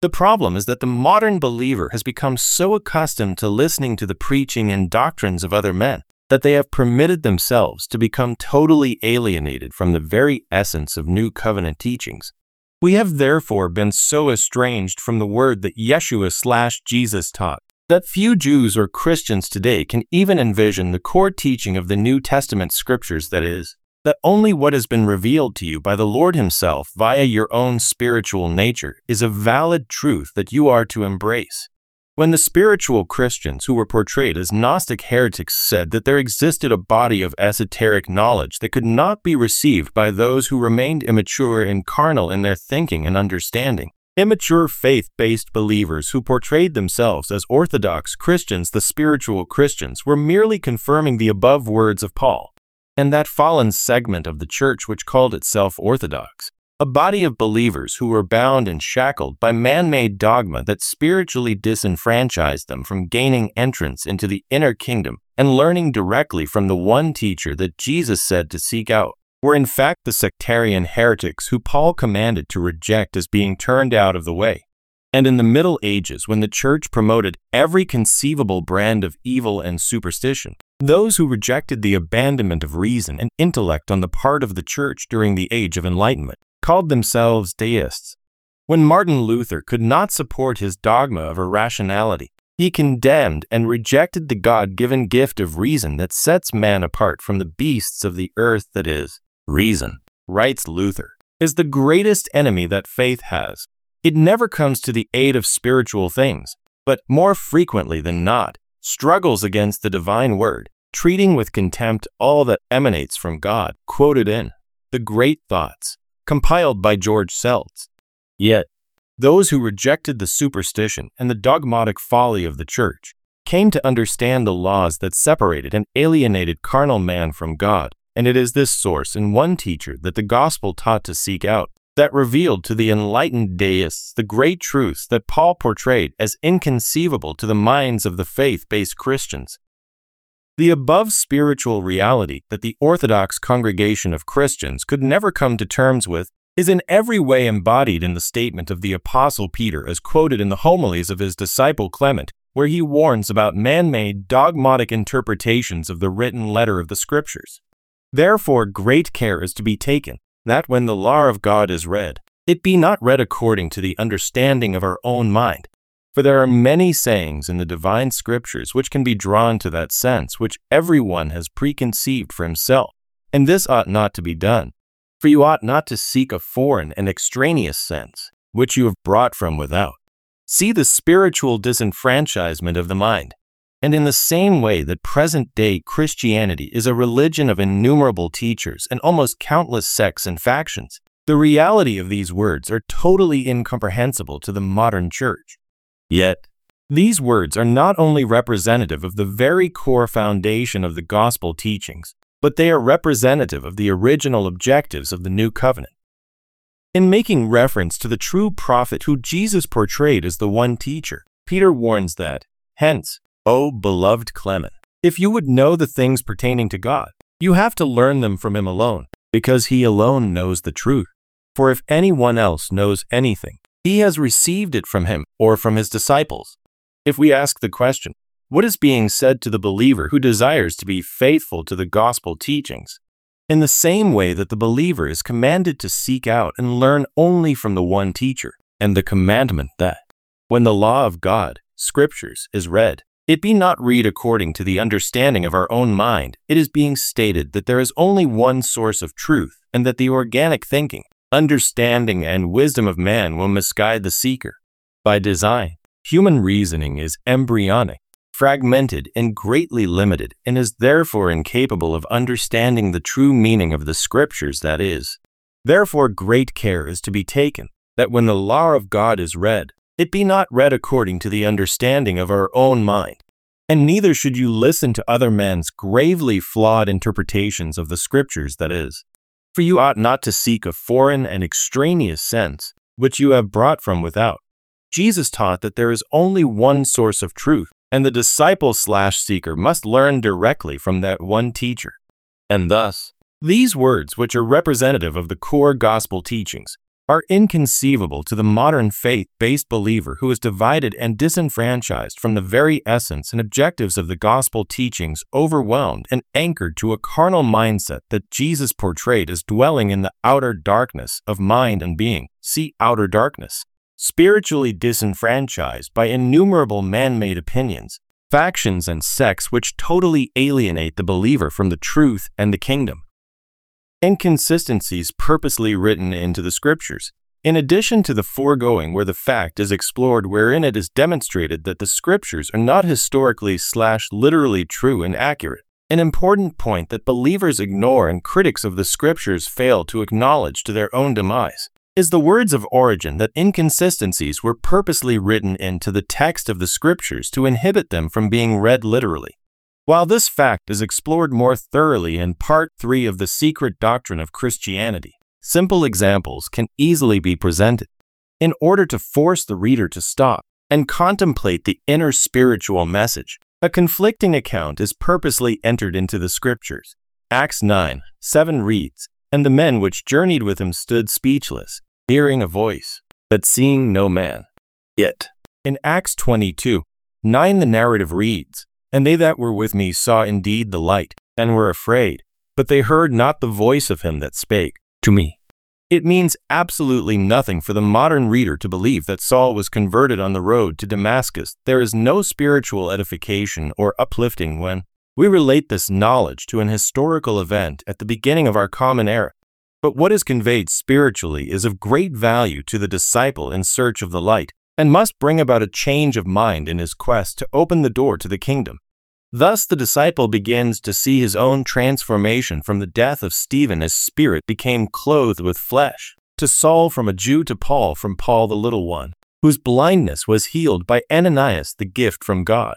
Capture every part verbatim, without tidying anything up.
The problem is that the modern believer has become so accustomed to listening to the preaching and doctrines of other men that they have permitted themselves to become totally alienated from the very essence of New Covenant teachings. We have therefore been so estranged from the word that Yeshua slash Jesus taught that few Jews or Christians today can even envision the core teaching of the New Testament scriptures, that is, that only what has been revealed to you by the Lord Himself via your own spiritual nature is a valid truth that you are to embrace. When the spiritual Christians who were portrayed as Gnostic heretics said that there existed a body of esoteric knowledge that could not be received by those who remained immature and carnal in their thinking and understanding, immature faith-based believers who portrayed themselves as Orthodox Christians, the spiritual Christians, were merely confirming the above words of Paul and that fallen segment of the church which called itself Orthodox, a body of believers who were bound and shackled by man-made dogma that spiritually disenfranchised them from gaining entrance into the inner kingdom and learning directly from the one teacher that Jesus said to seek out, were in fact the sectarian heretics who Paul commanded to reject as being turned out of the way. And in the Middle Ages, when the church promoted every conceivable brand of evil and superstition, those who rejected the abandonment of reason and intellect on the part of the church during the Age of Enlightenment called themselves deists. When Martin Luther could not support his dogma of irrationality, he condemned and rejected the God-given gift of reason that sets man apart from the beasts of the earth, that is, reason, writes Luther, is the greatest enemy that faith has. It never comes to the aid of spiritual things, but more frequently than not, struggles against the divine word, treating with contempt all that emanates from God, quoted in The Great Thoughts, compiled by George Seltz. Yet, those who rejected the superstition and the dogmatic folly of the church came to understand the laws that separated and alienated carnal man from God, and it is this source and one teacher that the gospel taught to seek out that revealed to the enlightened deists the great truths that Paul portrayed as inconceivable to the minds of the faith-based Christians. The above spiritual reality that the Orthodox congregation of Christians could never come to terms with is in every way embodied in the statement of the Apostle Peter as quoted in the homilies of his disciple Clement, where he warns about man-made dogmatic interpretations of the written letter of the Scriptures. Therefore, great care is to be taken that when the law of God is read, it be not read according to the understanding of our own mind. For there are many sayings in the divine scriptures which can be drawn to that sense which every one has preconceived for himself, and this ought not to be done. For you ought not to seek a foreign and extraneous sense, which you have brought from without. See the spiritual disenfranchisement of the mind. And in the same way that present-day Christianity is a religion of innumerable teachers and almost countless sects and factions, the reality of these words are totally incomprehensible to the modern church. Yet, these words are not only representative of the very core foundation of the gospel teachings, but they are representative of the original objectives of the New Covenant. In making reference to the true prophet who Jesus portrayed as the one teacher, Peter warns that, hence, O beloved Clement, if you would know the things pertaining to God, you have to learn them from Him alone, because He alone knows the truth. For if anyone else knows anything, he has received it from Him or from His disciples. If we ask the question, what is being said to the believer who desires to be faithful to the gospel teachings? In the same way that the believer is commanded to seek out and learn only from the one teacher, and the commandment that, when the law of God, Scriptures, is read, it be not read according to the understanding of our own mind, it is being stated that there is only one source of truth, and that the organic thinking, understanding, and wisdom of man will misguide the seeker. By design, human reasoning is embryonic, fragmented, and greatly limited, and is therefore incapable of understanding the true meaning of the Scriptures, that is. Therefore great care is to be taken, that when the law of God is read, it be not read according to the understanding of our own mind, and neither should you listen to other men's gravely flawed interpretations of the Scriptures, that is. For you ought not to seek a foreign and extraneous sense, which you have brought from without. Jesus taught that there is only one source of truth, and the disciple slash seeker must learn directly from that one teacher. And thus, these words, which are representative of the core gospel teachings, are inconceivable to the modern faith-based believer who is divided and disenfranchised from the very essence and objectives of the gospel teachings, overwhelmed and anchored to a carnal mindset that Jesus portrayed as dwelling in the outer darkness of mind and being. See outer darkness. Spiritually disenfranchised by innumerable man-made opinions, factions, and sects which totally alienate the believer from the truth and the kingdom. Inconsistencies purposely written into the scriptures. In addition to the foregoing, where the fact is explored wherein it is demonstrated that the scriptures are not historically slash literally true and accurate, an important point that believers ignore and critics of the scriptures fail to acknowledge to their own demise, is the words of Origen that inconsistencies were purposely written into the text of the scriptures to inhibit them from being read literally. While this fact is explored more thoroughly in Part three of The Secret Doctrine of Christianity, simple examples can easily be presented in order to force the reader to stop and contemplate the inner spiritual message. A conflicting account is purposely entered into the scriptures. Acts nine seven reads, "And the men which journeyed with him stood speechless, hearing a voice, but seeing no man." Yet, in Acts twenty-two nine the narrative reads, "And they that were with me saw indeed the light, and were afraid, but they heard not the voice of him that spake to me." It means absolutely nothing for the modern reader to believe that Saul was converted on the road to Damascus. There is no spiritual edification or uplifting when we relate this knowledge to an historical event at the beginning of our common era. But what is conveyed spiritually is of great value to the disciple in search of the light, and must bring about a change of mind in his quest to open the door to the kingdom. Thus the disciple begins to see his own transformation from the death of Stephen as spirit became clothed with flesh, to Saul from a Jew, to Paul from Paul the little one, whose blindness was healed by Ananias, the gift from God.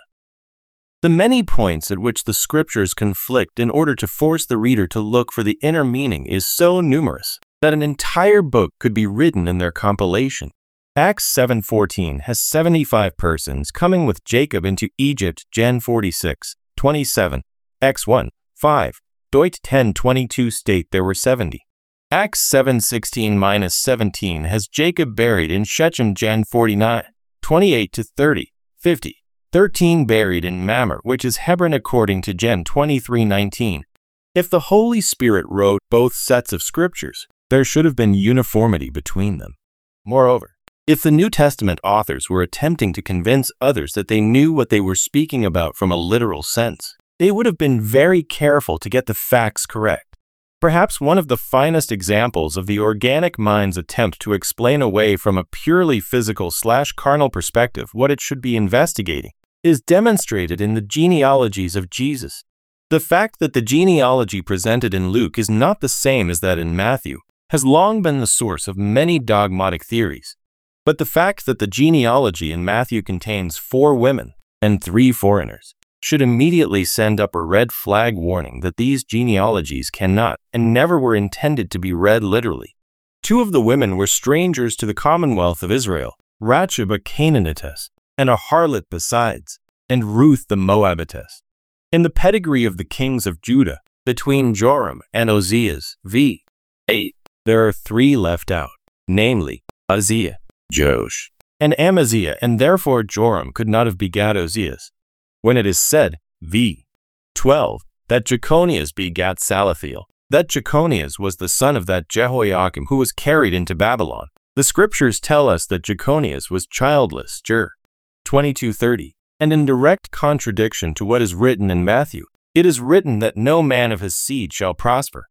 The many points at which the scriptures conflict in order to force the reader to look for the inner meaning is so numerous that an entire book could be written in their compilation. Acts seven fourteen has seventy-five persons coming with Jacob into Egypt. Gen forty-six twenty-seven. Acts one five. Deutt ten twenty-two state there were seventy. Acts seven sixteen to seventeen has Jacob buried in Shechem. Gen forty-nine twenty-eight to thirty. fifty. thirteen buried in Mamre, which is Hebron, according to Gen twenty-three nineteen. If the Holy Spirit wrote both sets of scriptures, there should have been uniformity between them. Moreover, if the New Testament authors were attempting to convince others that they knew what they were speaking about from a literal sense, they would have been very careful to get the facts correct. Perhaps one of the finest examples of the organic mind's attempt to explain away from a purely physical slash carnal perspective what it should be investigating is demonstrated in the genealogies of Jesus. The fact that the genealogy presented in Luke is not the same as that in Matthew has long been the source of many dogmatic theories. But the fact that the genealogy in Matthew contains four women and three foreigners should immediately send up a red flag warning that these genealogies cannot and never were intended to be read literally. Two of the women were strangers to the commonwealth of Israel, Rahab a Canaanitess, and a harlot besides, and Ruth the Moabitess. In the pedigree of the kings of Judah, between Joram and Ozias, v. eight, there are three left out, namely, Uzziah, Joash, and Amaziah, and therefore Joram could not have begat Ozias. When it is said, v. twelve, that Jeconias begat Salathiel, that Jeconias was the son of that Jehoiakim who was carried into Babylon, the scriptures tell us that Jeconias was childless. Jer. twenty-two thirty. And in direct contradiction to what is written in Matthew, it is written that no man of his seed shall prosper.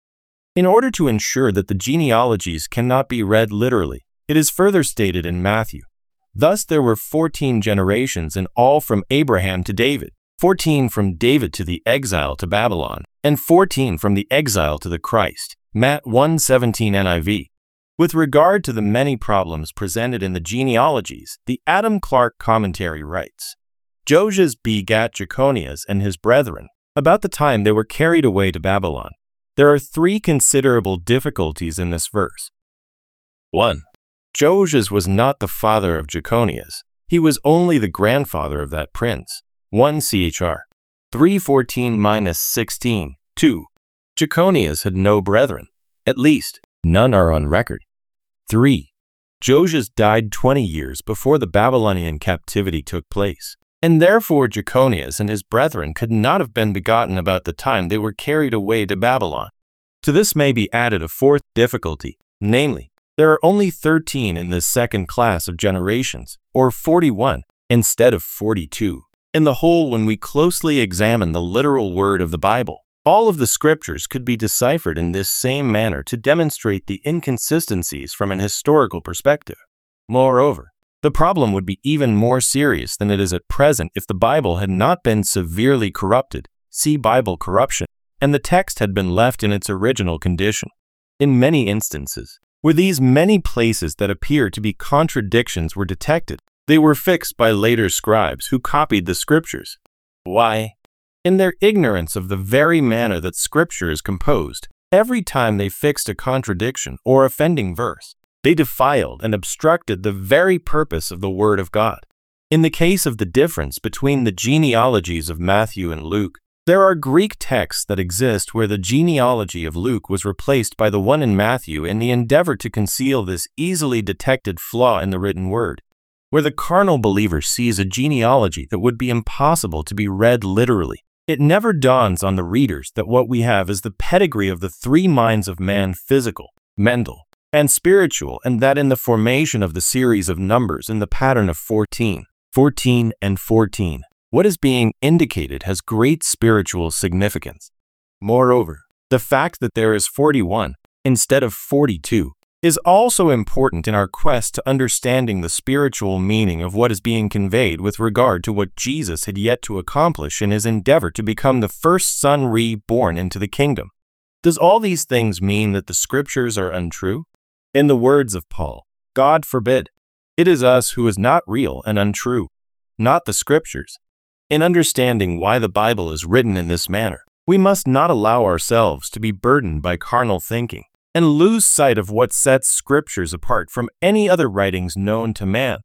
In order to ensure that the genealogies cannot be read literally, it is further stated in Matthew. Thus there were fourteen generations in all from Abraham to David, fourteen from David to the exile to Babylon, and fourteen from the exile to the Christ. Matt one seventeen N I V. With regard to the many problems presented in the genealogies, the Adam Clarke commentary writes, Josias begat Jeconias and his brethren, about the time they were carried away to Babylon. There are three considerable difficulties in this verse. one. Josias was not the father of Jeconias. He was only the grandfather of that prince. one C H R three fourteen to sixteen. two. Jeconias had no brethren. At least, none are on record. three. Josias died twenty years before the Babylonian captivity took place, and therefore Jeconias and his brethren could not have been begotten about the time they were carried away to Babylon. To this may be added a fourth difficulty, namely, there are only thirteen in this second class of generations, or forty-one, instead of forty-two. In the whole, when we closely examine the literal word of the Bible, all of the scriptures could be deciphered in this same manner to demonstrate the inconsistencies from an historical perspective. Moreover, the problem would be even more serious than it is at present if the Bible had not been severely corrupted, see Bible corruption, and the text had been left in its original condition. In many instances, where these many places that appear to be contradictions were detected, they were fixed by later scribes who copied the scriptures. Why? In their ignorance of the very manner that scripture is composed, every time they fixed a contradiction or offending verse, they defiled and obstructed the very purpose of the Word of God. In the case of the difference between the genealogies of Matthew and Luke, there are Greek texts that exist where the genealogy of Luke was replaced by the one in Matthew in the endeavor to conceal this easily detected flaw in the written word. Where the carnal believer sees a genealogy that would be impossible to be read literally, it never dawns on the readers that what we have is the pedigree of the three minds of man, physical, mental, and spiritual, and that in the formation of the series of numbers in the pattern of fourteen, fourteen, and fourteen, what is being indicated has great spiritual significance. Moreover, the fact that there is forty-one instead of forty-two is also important in our quest to understanding the spiritual meaning of what is being conveyed with regard to what Jesus had yet to accomplish in his endeavor to become the first son reborn into the kingdom. Does all these things mean that the scriptures are untrue? In the words of Paul, God forbid. It is us who is not real and untrue, not the scriptures. In understanding why the Bible is written in this manner, we must not allow ourselves to be burdened by carnal thinking and lose sight of what sets scriptures apart from any other writings known to man.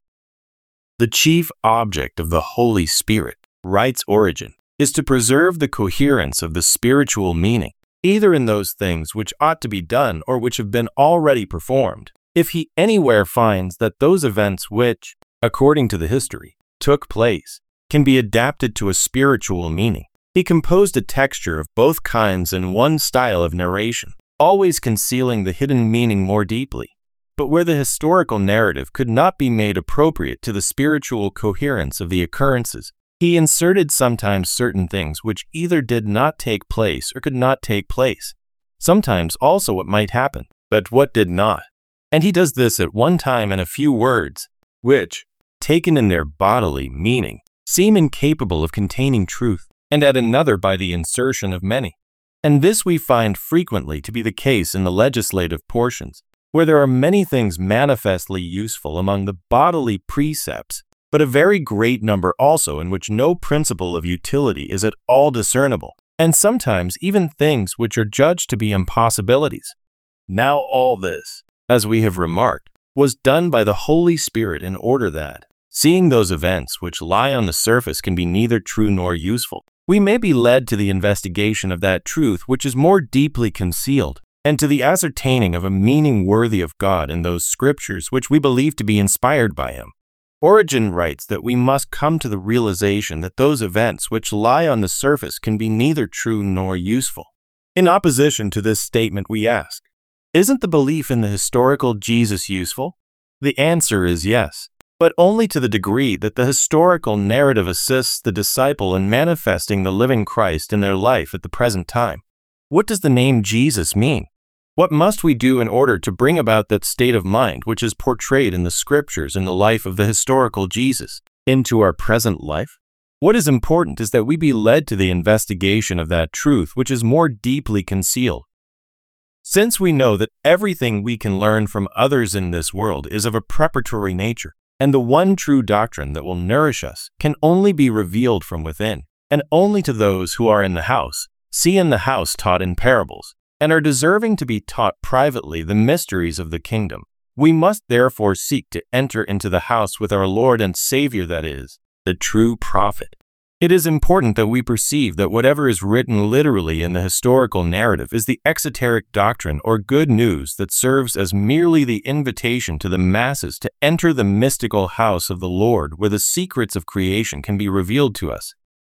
The chief object of the Holy Spirit, writes Origen, is to preserve the coherence of the spiritual meaning, either in those things which ought to be done or which have been already performed, if he anywhere finds that those events which, according to the history, took place, can be adapted to a spiritual meaning. He composed a texture of both kinds in one style of narration, always concealing the hidden meaning more deeply. But where the historical narrative could not be made appropriate to the spiritual coherence of the occurrences, he inserted sometimes certain things which either did not take place or could not take place, sometimes also what might happen, but what did not. And he does this at one time in a few words, which, taken in their bodily meaning, seem incapable of containing truth, and at another by the insertion of many. And this we find frequently to be the case in the legislative portions, where there are many things manifestly useful among the bodily precepts, but a very great number also in which no principle of utility is at all discernible, and sometimes even things which are judged to be impossibilities. Now all this, as we have remarked, was done by the Holy Spirit in order that, seeing those events which lie on the surface can be neither true nor useful, we may be led to the investigation of that truth which is more deeply concealed, and to the ascertaining of a meaning worthy of God in those scriptures which we believe to be inspired by him. Origen writes that we must come to the realization that those events which lie on the surface can be neither true nor useful. In opposition to this statement we ask, isn't the belief in the historical Jesus useful? The answer is yes, but only to the degree that the historical narrative assists the disciple in manifesting the living Christ in their life at the present time. What does the name Jesus mean? What must we do in order to bring about that state of mind which is portrayed in the scriptures in the life of the historical Jesus into our present life? What is important is that we be led to the investigation of that truth which is more deeply concealed. Since we know that everything we can learn from others in this world is of a preparatory nature, and the one true doctrine that will nourish us can only be revealed from within, and only to those who are in the house, see in the house taught in parables, and are deserving to be taught privately the mysteries of the kingdom, we must therefore seek to enter into the house with our Lord and Savior, that is, the true prophet. It is important that we perceive that whatever is written literally in the historical narrative is the exoteric doctrine or good news that serves as merely the invitation to the masses to enter the mystical house of the Lord where the secrets of creation can be revealed to us.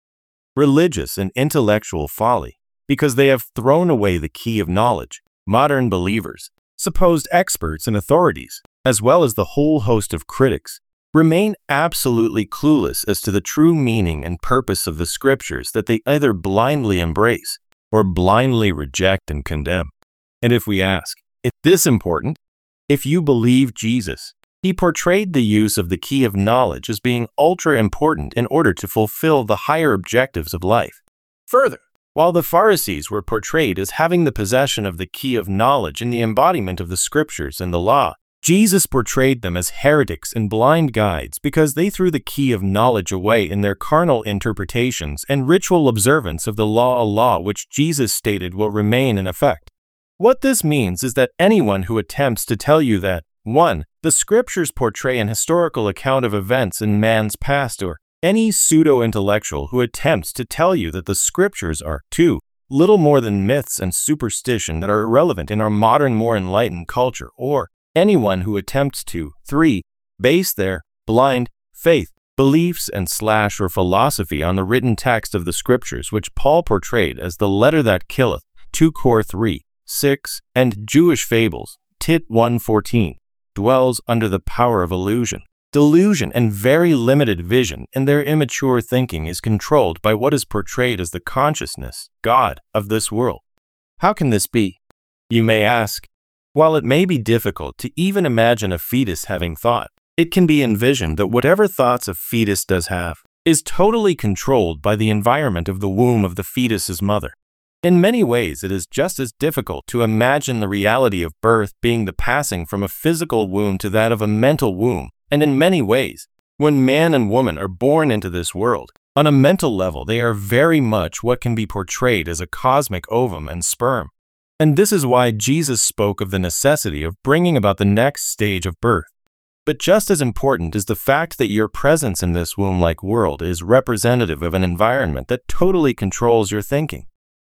Religious and intellectual folly, because they have thrown away the key of knowledge. Modern believers, supposed experts and authorities, as well as the whole host of critics, remain absolutely clueless as to the true meaning and purpose of the scriptures that they either blindly embrace or blindly reject and condemn. And if we ask, is this important? If you believe Jesus, he portrayed the use of the key of knowledge as being ultra important in order to fulfill the higher objectives of life. Further, while the Pharisees were portrayed as having the possession of the key of knowledge in the embodiment of the scriptures and the law, Jesus portrayed them as heretics and blind guides because they threw the key of knowledge away in their carnal interpretations and ritual observance of the law, a law which Jesus stated will remain in effect. What this means is that anyone who attempts to tell you that, one, the scriptures portray an historical account of events in man's past, or any pseudo-intellectual who attempts to tell you that the scriptures are, two, little more than myths and superstition that are irrelevant in our modern, more enlightened culture, or anyone who attempts to, three, base their blind faith, beliefs, and slash or philosophy on the written text of the scriptures which Paul portrayed as the letter that killeth, two Cor three, six, and Jewish fables, Tit one fourteen, dwells under the power of illusion. Delusion and very limited vision in their immature thinking is controlled by what is portrayed as the consciousness, God, of this world. How can this be? You may ask. While it may be difficult to even imagine a fetus having thought, it can be envisioned that whatever thoughts a fetus does have is totally controlled by the environment of the womb of the fetus's mother. In many ways, it is just as difficult to imagine the reality of birth being the passing from a physical womb to that of a mental womb, and in many ways, when man and woman are born into this world, on a mental level they are very much what can be portrayed as a cosmic ovum and sperm. And this is why Jesus spoke of the necessity of bringing about the next stage of birth. But just as important is the fact that your presence in this womb-like world is representative of an environment that totally controls your thinking,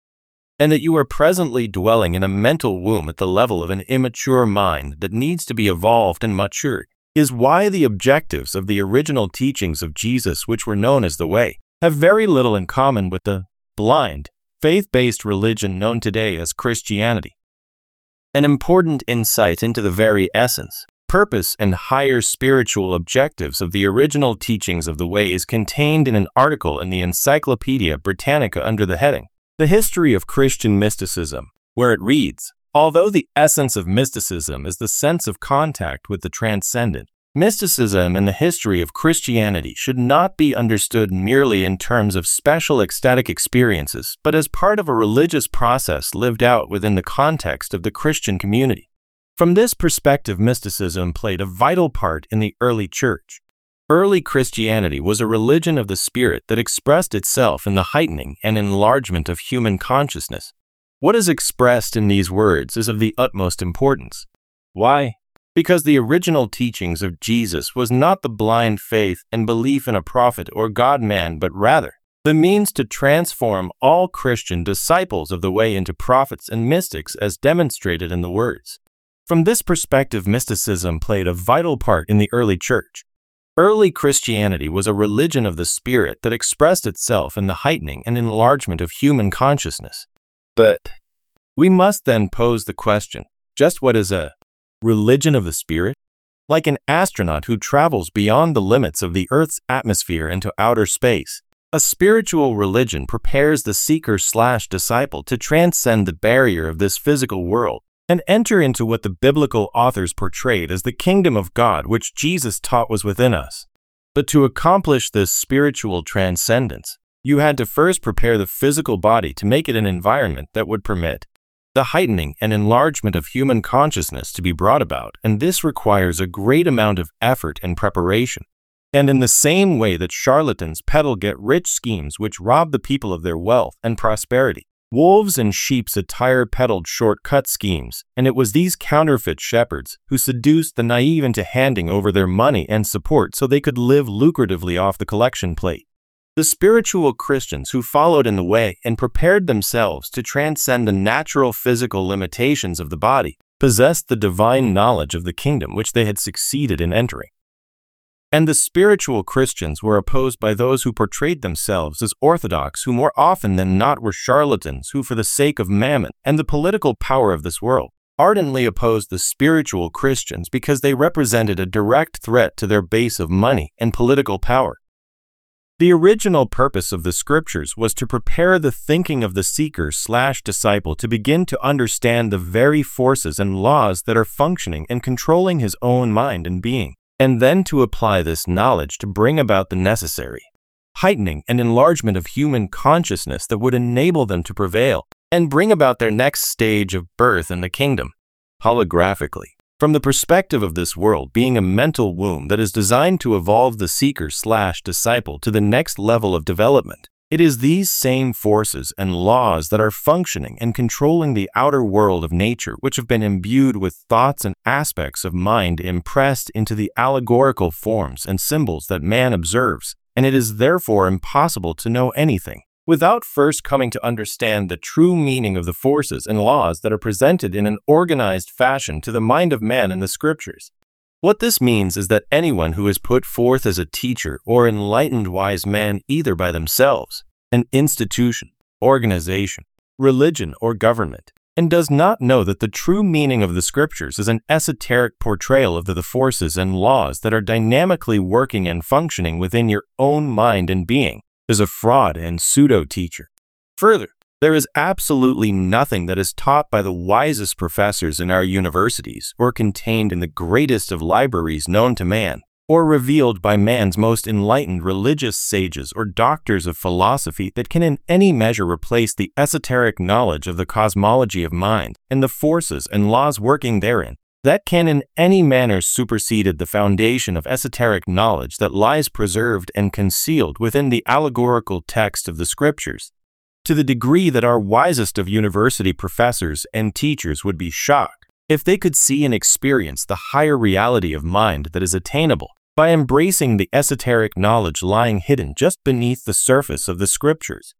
and that you are presently dwelling in a mental womb at the level of an immature mind that needs to be evolved and matured, is why the objectives of the original teachings of Jesus, which were known as the Way, have very little in common with the blind, faith-based religion known today as Christianity. An important insight into the very essence, purpose, and higher spiritual objectives of the original teachings of the Way is contained in an article in the Encyclopedia Britannica under the heading, The History of Christian Mysticism, where it reads, although the essence of mysticism is the sense of contact with the transcendent, mysticism and the history of Christianity should not be understood merely in terms of special ecstatic experiences, but as part of a religious process lived out within the context of the Christian community. From this perspective, mysticism played a vital part in the early church. Early Christianity was a religion of the spirit that expressed itself in the heightening and enlargement of human consciousness. What is expressed in these words is of the utmost importance. Why? Because the original teachings of Jesus was not the blind faith and belief in a prophet or God-man, but rather the means to transform all Christian disciples of the Way into prophets and mystics as demonstrated in the words. From this perspective, mysticism played a vital part in the early church. Early Christianity was a religion of the spirit that expressed itself in the heightening and enlargement of human consciousness. But we must then pose the question, just what is a religion of the spirit? Like an astronaut who travels beyond the limits of the Earth's atmosphere into outer space, a spiritual religion prepares the seeker-slash-disciple to transcend the barrier of this physical world and enter into what the biblical authors portrayed as the kingdom of God which Jesus taught was within us. But to accomplish this spiritual transcendence, you had to first prepare the physical body to make it an environment that would permit the heightening and enlargement of human consciousness to be brought about, and this requires a great amount of effort and preparation. And in the same way that charlatans peddle get-rich schemes which rob the people of their wealth and prosperity, wolves in sheep's attire peddled short-cut schemes, and it was these counterfeit shepherds who seduced the naive into handing over their money and support so they could live lucratively off the collection plate. The spiritual Christians who followed in the way and prepared themselves to transcend the natural physical limitations of the body possessed the divine knowledge of the kingdom which they had succeeded in entering. And the spiritual Christians were opposed by those who portrayed themselves as orthodox, who more often than not were charlatans who, for the sake of mammon and the political power of this world, ardently opposed the spiritual Christians because they represented a direct threat to their base of money and political power. The original purpose of the scriptures was to prepare the thinking of the seeker slash disciple to begin to understand the very forces and laws that are functioning and controlling his own mind and being, and then to apply this knowledge to bring about the necessary heightening and enlargement of human consciousness that would enable them to prevail and bring about their next stage of birth in the kingdom. Holographically, from the perspective of this world being a mental womb that is designed to evolve the seeker slash disciple to the next level of development, it is these same forces and laws that are functioning and controlling the outer world of nature which have been imbued with thoughts and aspects of mind impressed into the allegorical forms and symbols that man observes, and it is therefore impossible to know anything without first coming to understand the true meaning of the forces and laws that are presented in an organized fashion to the mind of man in the scriptures. What this means is that anyone who is put forth as a teacher or enlightened wise man either by themselves, an institution, organization, religion, or government, and does not know that the true meaning of the scriptures is an esoteric portrayal of the, the forces and laws that are dynamically working and functioning within your own mind and being, is a fraud and pseudo-teacher. Further, there is absolutely nothing that is taught by the wisest professors in our universities or contained in the greatest of libraries known to man, or revealed by man's most enlightened religious sages or doctors of philosophy that can in any measure replace the esoteric knowledge of the cosmology of mind and the forces and laws working therein, that can in any manner supersede the foundation of esoteric knowledge that lies preserved and concealed within the allegorical text of the scriptures, to the degree that our wisest of university professors and teachers would be shocked if they could see and experience the higher reality of mind that is attainable by embracing the esoteric knowledge lying hidden just beneath the surface of the scriptures.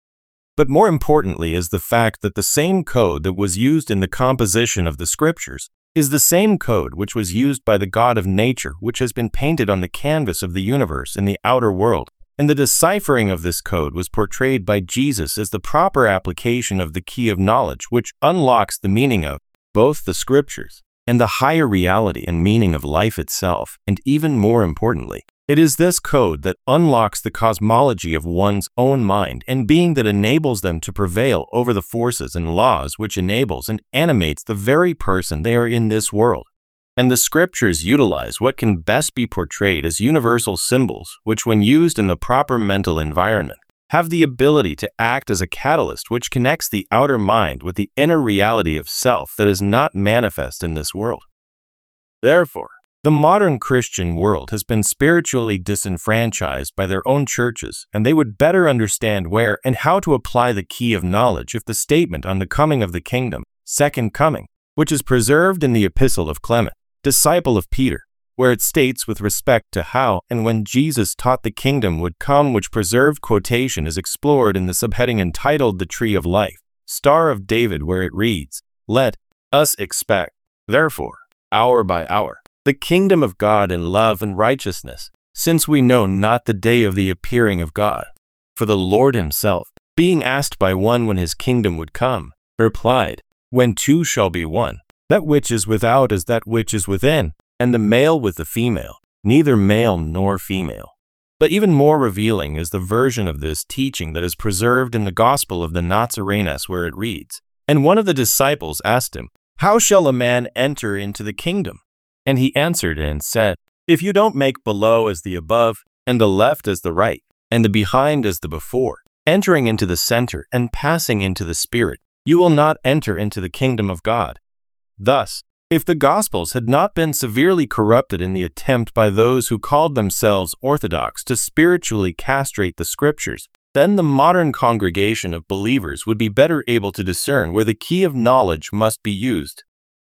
But more importantly is the fact that the same code that was used in the composition of the scriptures is the same code which was used by the God of nature, which has been painted on the canvas of the universe in the outer world, and the deciphering of this code was portrayed by Jesus as the proper application of the key of knowledge which unlocks the meaning of both the scriptures and the higher reality and meaning of life itself, and even more importantly, it is this code that unlocks the cosmology of one's own mind and being that enables them to prevail over the forces and laws which enables and animates the very person they are in this world. And the scriptures utilize what can best be portrayed as universal symbols which, when used in the proper mental environment, have the ability to act as a catalyst which connects the outer mind with the inner reality of self that is not manifest in this world. Therefore, the modern Christian world has been spiritually disenfranchised by their own churches, and they would better understand where and how to apply the key of knowledge if the statement on the coming of the kingdom, second coming, which is preserved in the Epistle of Clement, disciple of Peter, where it states with respect to how and when Jesus taught the kingdom would come, which preserved quotation is explored in the subheading entitled The Tree of Life, Star of David, where it reads, "Let us expect, therefore, hour by hour, the kingdom of God in love and righteousness, since we know not the day of the appearing of God. For the Lord himself, being asked by one when his kingdom would come, replied, When two shall be one, that which is without is that which is within, and the male with the female, neither male nor female." But even more revealing is the version of this teaching that is preserved in the Gospel of the Nazarenes, where it reads, "And one of the disciples asked him, How shall a man enter into the kingdom? And he answered and said, If you don't make below as the above, and the left as the right, and the behind as the before, entering into the center and passing into the spirit, you will not enter into the kingdom of God." Thus, if the Gospels had not been severely corrupted in the attempt by those who called themselves orthodox to spiritually castrate the scriptures, then the modern congregation of believers would be better able to discern where the key of knowledge must be used.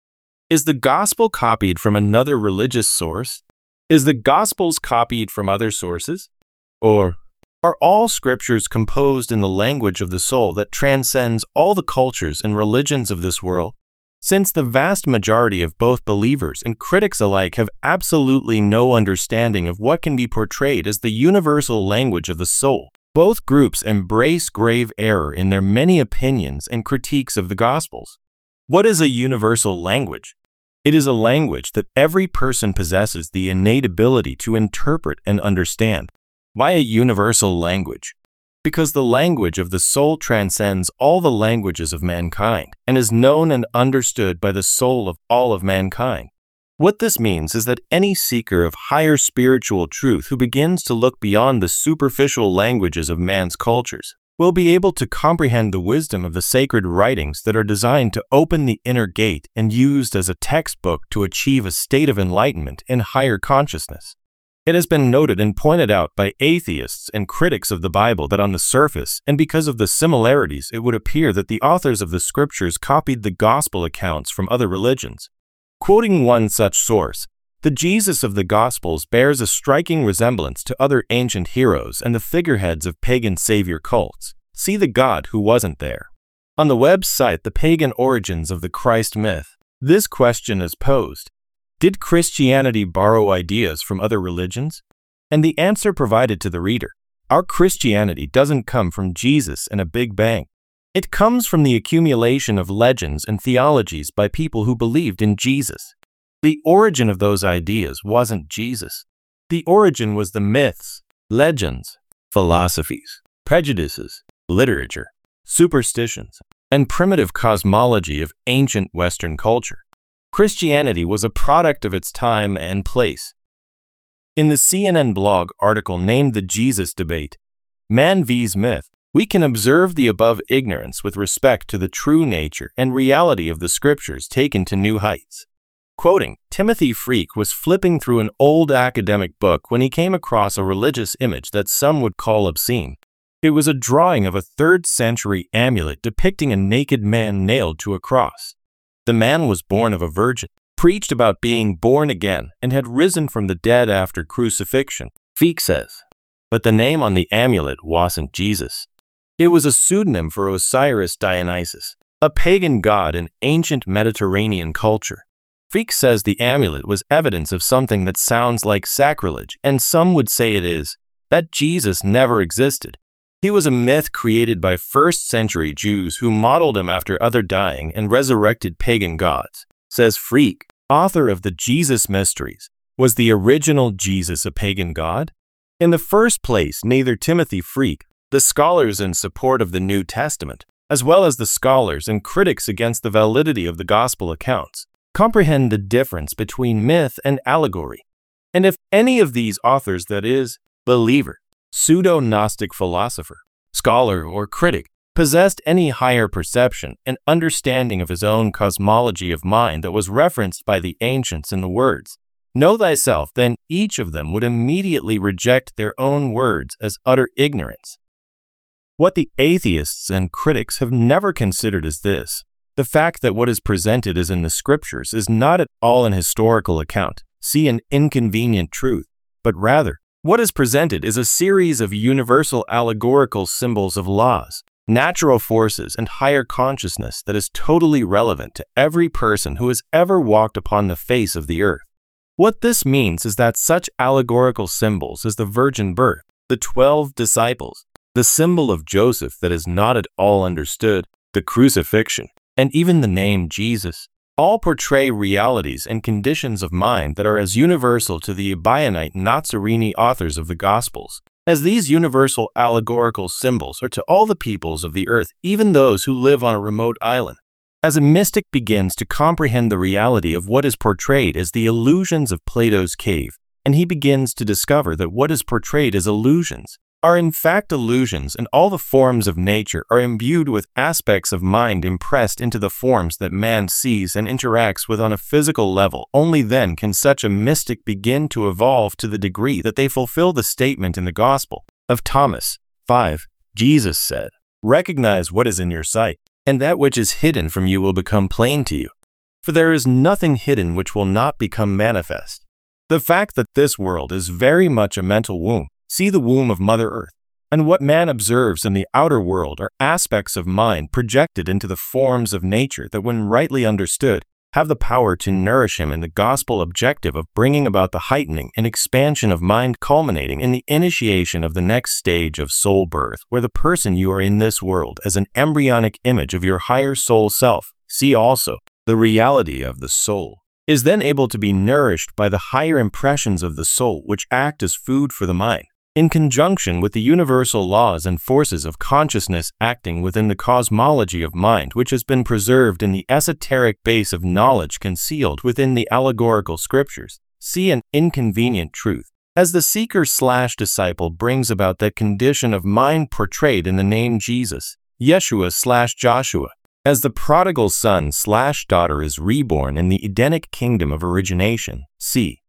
Is the gospel copied from another religious source? Is the Gospels copied from other sources? Or Are all scriptures composed in the language of the soul that transcends all the cultures and religions of this world? Since the vast majority of both believers and critics alike have absolutely no understanding of what can be portrayed as the universal language of the soul, both groups embrace grave error in their many opinions and critiques of the Gospels. What is a universal language? It is a language that every person possesses the innate ability to interpret and understand. Why a universal language? Because the language of the soul transcends all the languages of mankind and is known and understood by the soul of all of mankind. What this means is that any seeker of higher spiritual truth who begins to look beyond the superficial languages of man's cultures will be able to comprehend the wisdom of the sacred writings that are designed to open the inner gate and used as a textbook to achieve a state of enlightenment and higher consciousness. It has been noted and pointed out by atheists and critics of the Bible that on the surface, and because of the similarities, it would appear that the authors of the scriptures copied the gospel accounts from other religions. Quoting one such source, the Jesus of the Gospels bears a striking resemblance to other ancient heroes and the figureheads of pagan savior cults. See the God who wasn't there. On the website The Pagan Origins of the Christ Myth, this question is posed. Did Christianity borrow ideas from other religions? And the answer provided to the reader, our Christianity doesn't come from Jesus and a big bang. It comes from the accumulation of legends and theologies by people who believed in Jesus. The origin of those ideas wasn't Jesus. The origin was the myths, legends, philosophies, prejudices, literature, superstitions, and primitive cosmology of ancient Western culture. Christianity was a product of its time and place. In the C N N blog article named The Jesus Debate, Man vs. Myth, we can observe the above ignorance with respect to the true nature and reality of the scriptures taken to new heights. Quoting, Timothy Freak was flipping through an old academic book when he came across a religious image that some would call obscene. It was a drawing of a third century amulet depicting a naked man nailed to a cross. The man was born of a virgin, preached about being born again, and had risen from the dead after crucifixion, Freak says. But the name on the amulet wasn't Jesus. It was a pseudonym for Osiris Dionysus, a pagan god in ancient Mediterranean culture. Freak says the amulet was evidence of something that sounds like sacrilege, and some would say it is, that Jesus never existed. He was a myth created by first century Jews who modeled him after other dying and resurrected pagan gods. Says Freak, author of the Jesus Mysteries, was the original Jesus a pagan god? In the first place, neither Timothy Freak, the scholars in support of the New Testament, as well as the scholars and critics against the validity of the gospel accounts, comprehend the difference between myth and allegory. And if any of these authors, that is, believer, pseudo-Gnostic philosopher, scholar, or critic, possessed any higher perception and understanding of his own cosmology of mind that was referenced by the ancients in the words, "Know thyself," then each of them would immediately reject their own words as utter ignorance. What the atheists and critics have never considered is this: the fact that what is presented as in the scriptures is not at all an historical account, see an inconvenient truth, but rather, what is presented is a series of universal allegorical symbols of laws, natural forces, and higher consciousness that is totally relevant to every person who has ever walked upon the face of the earth. What this means is that such allegorical symbols as the virgin birth, the twelve disciples, the symbol of Joseph that is not at all understood, the crucifixion, and even the name Jesus, all portray realities and conditions of mind that are as universal to the Ebionite Nazarene authors of the Gospels, as these universal allegorical symbols are to all the peoples of the earth, even those who live on a remote island. As a mystic begins to comprehend the reality of what is portrayed as the illusions of Plato's cave, and he begins to discover that what is portrayed as illusions are in fact illusions, and all the forms of nature are imbued with aspects of mind impressed into the forms that man sees and interacts with on a physical level, only then can such a mystic begin to evolve to the degree that they fulfill the statement in the Gospel of Thomas five. Jesus said, "Recognize what is in your sight, and that which is hidden from you will become plain to you. For there is nothing hidden which will not become manifest." The fact that this world is very much a mental womb, see the womb of Mother Earth, And what man observes in the outer world are aspects of mind projected into the forms of nature that, when rightly understood, have the power to nourish him in the gospel objective of bringing about the heightening and expansion of mind, culminating in the initiation of the next stage of soul birth, where the person you are in this world as an embryonic image of your higher soul self, see also the reality of the soul, is then able to be nourished by the higher impressions of the soul, which act as food for the mind, in conjunction with the universal laws and forces of consciousness acting within the cosmology of mind, which has been preserved in the esoteric base of knowledge concealed within the allegorical scriptures. See an inconvenient truth, as the seeker slash disciple brings about that condition of mind portrayed in the name Jesus, Yeshua slash Joshua, as the prodigal son slash daughter is reborn in the Edenic kingdom of origination. See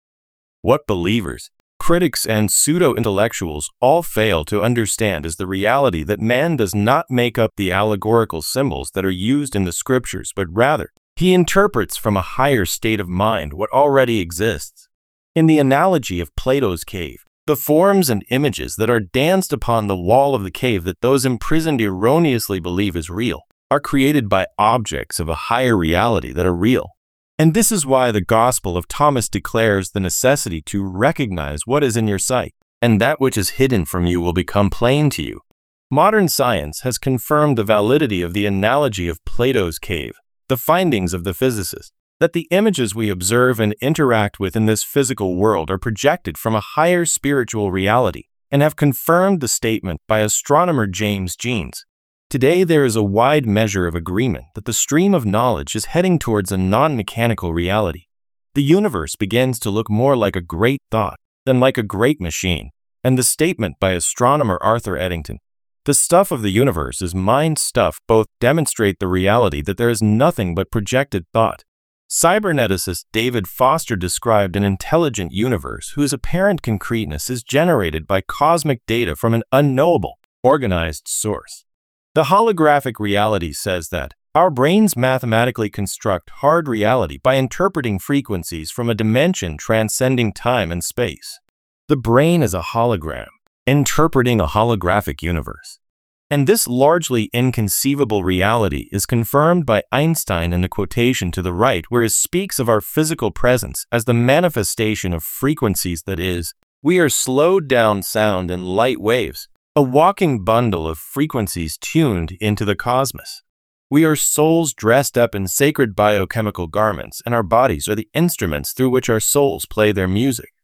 what believers, critics, and pseudo-intellectuals all fail to understand is the reality that man does not make up the allegorical symbols that are used in the scriptures, but rather, he interprets from a higher state of mind what already exists. In the analogy of Plato's cave, the forms and images that are danced upon the wall of the cave that those imprisoned erroneously believe is real are created by objects of a higher reality that are real. And this is why the Gospel of Thomas declares the necessity to recognize what is in your sight, and that which is hidden from you will become plain to you. Modern science has confirmed the validity of the analogy of Plato's cave, the findings of the physicist, that the images we observe and interact with in this physical world are projected from a higher spiritual reality, and have confirmed the statement by astronomer James Jeans. Today, there is a wide measure of agreement that the stream of knowledge is heading towards a non-mechanical reality. The universe begins to look more like a great thought than like a great machine, and the statement by astronomer Arthur Eddington, "The stuff of the universe is mind stuff," both demonstrate the reality that there is nothing but projected thought. Cyberneticist David Foster described an intelligent universe whose apparent concreteness is generated by cosmic data from an unknowable, organized source. The holographic reality says that our brains mathematically construct hard reality by interpreting frequencies from a dimension transcending time and space. The brain is a hologram, interpreting a holographic universe. And this largely inconceivable reality is confirmed by Einstein in the quotation to the right, where he speaks of our physical presence as the manifestation of frequencies, that is, we are slowed down sound and light waves, a walking bundle of frequencies tuned into the cosmos. We are souls dressed up in sacred biochemical garments, and our bodies are the instruments through which our souls play their music.